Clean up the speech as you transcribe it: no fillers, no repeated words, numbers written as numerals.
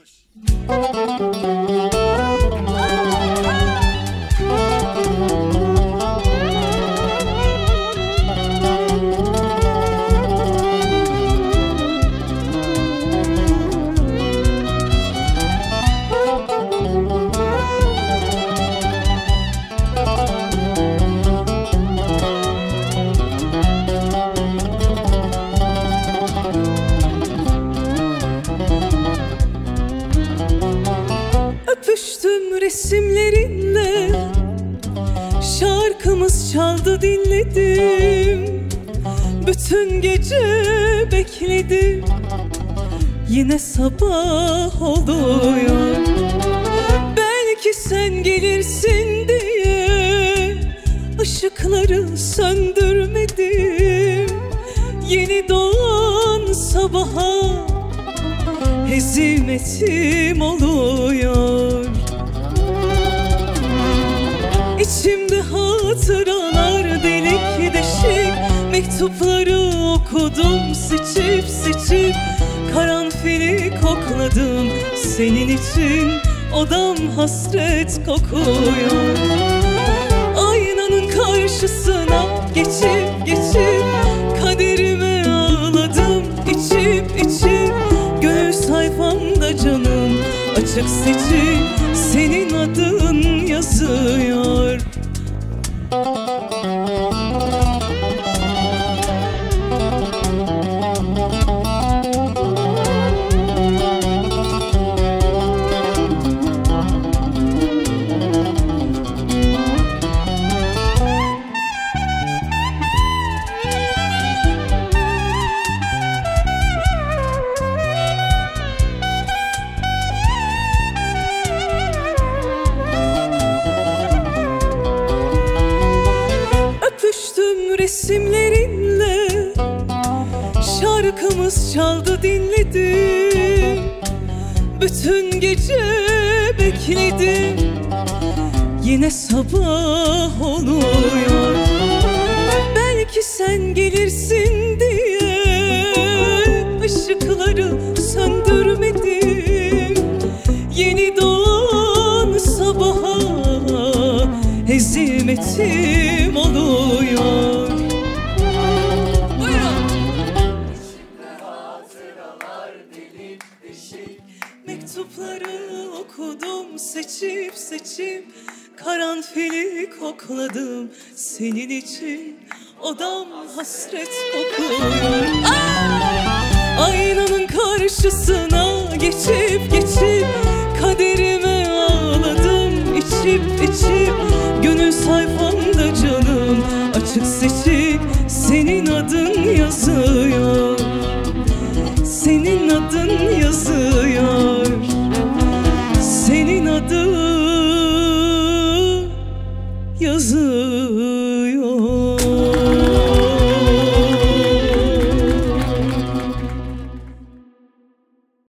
Öpüştüm resimlerinle, şarkımız çaldı dinledim. Bütün gece bekledim, yine sabah oluyor. Belki sen gelirsin diye ışıkları söndürmedim. Yeni doğan sabaha hezimetim oluyor. İçimde hatıralar delik deşik, mektupları okudum seçip seçip. Karanfili kokladım senin için, odam hasret kokuyor. Aynanın karşısına geçip geçip kaderime ağladım içip içip. Gönül sayfamda canım açık seçik, senin adın yazıyor. Öpüştüm resimlerinle, şarkımız çaldı dinledim. Bütün gece bekledim, yine sabah oluyor. Belki sen gelirsin diye ışıkları söndürmedim. Yeni doğan sabaha hezimetim oluyor. Buyurun. İçimde hatıralar delik deşik, mektupları okudum seçip seçip. Karanfili kokladım senin için, odam hasret kokuyor. Aynanın karşısına geçip geçip kaderime ağladım içip içip. Gönül sayfamda canım açık seçik, senin adın yazıyor. Senin adın yazıyor. Senin adın yazıyor.